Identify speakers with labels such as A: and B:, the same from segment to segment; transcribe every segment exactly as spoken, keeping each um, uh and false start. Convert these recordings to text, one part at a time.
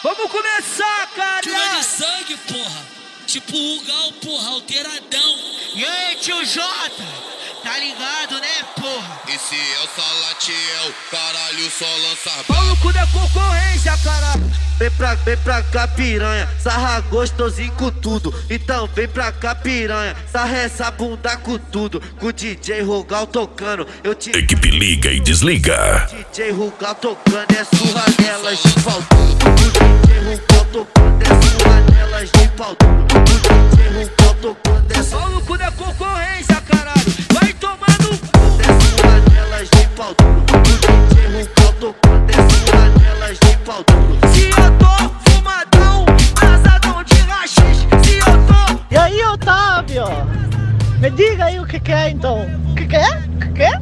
A: Vamos começar, cara!
B: Tira de sangue, porra. Tipo o Gal, porra, alteradão.
A: E aí, tio Jota? Tá ligado, né, porra?
C: Esse é o Salatiel, caralho, só lança
A: Pau no cu da concorrência, caralho.
D: Vem pra, vem pra cá, piranha, sarra gostosinho com tudo. Então vem pra cá, piranha, sarra essa bunda com tudo. Com o D J Rugal tocando, eu te...
E: Equipe liga e desliga.
D: D J Rugal tocando, é surra nelas de pau duro. O D J Rugal tocando, é surra nelas de pau duro. O D J Rugal tocando, é surra...
A: Pau no cu da concorrência, caralho. Vai tomar no cu.
D: É surra nelas de pau duro. O D J Rugal tocando, é surra nelas de pau duro.
A: Se eu tô fumadão, casadão de rachixe. Se eu tô...
F: E aí, Otávio? Me diga aí o que que é, então. O que que é? O que que é?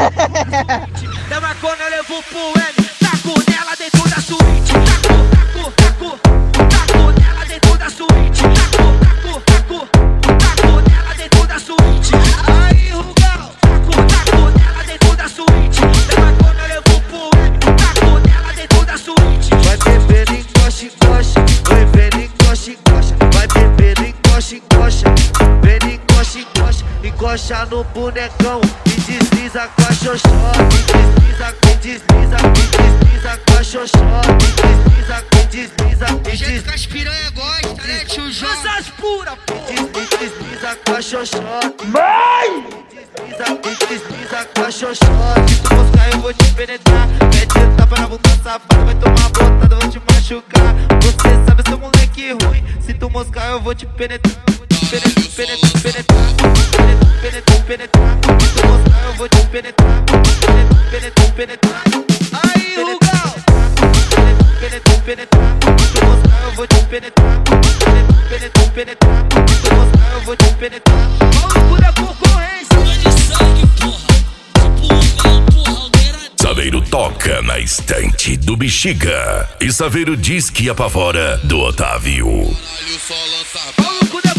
A: Da macona levou pro M. Taco nela dentro da suíte. Taco, taco, taco. Taco nela dentro da suíte. Taco, taco, taco. Taco nela dentro da suíte. Aí, Rugal. Taco, taco nela dentro da suíte. Da macona levou pro M. Taco nela dentro da suíte.
D: Vai beber, encoxa, encoxa. Vai ver, encoxa, encoxa. Vai beber, encoxa, encoxa. Vem, encoxa, encoxa. Encoxa no bonecão e desliza com a xoxota. Desliza, e desliza, e desliza com a xoxota. Desliza, e desliza, e
A: jeito que
D: desliza.
A: as piranha gosta, né, tio João? Essas puras,
D: Desliza, desliza com a xoxota. Mãe! Desliza, e desliza com a xoxota. Se tu moscar eu vou te penetrar. Mete o tapa na bunda safada. Vai tomar botada, vou te machucar. Você sabe, eu sou moleque ruim. Se tu moscar eu vou te penetrar. Penetrar, penetrar, penetrar. Penetrar, penetrar. Se tu moscar eu vou te penetrar. Penetrar, penetrar.
A: aí, Rugal.
D: Penetrar, penetrar. Se tu moscar eu vou te penetrar. Penetrar, penetrar. Se tu moscar eu vou te penetrar.
A: Pau no cu da concorrência.
B: Tira de sangue, porra. Tipo o Gal, porra, alteradão.
E: Saveiro toca na estante do Bexiga. E Saveiro diz que apavora do Otávio.
C: caralho, só lança
A: Pau no cu da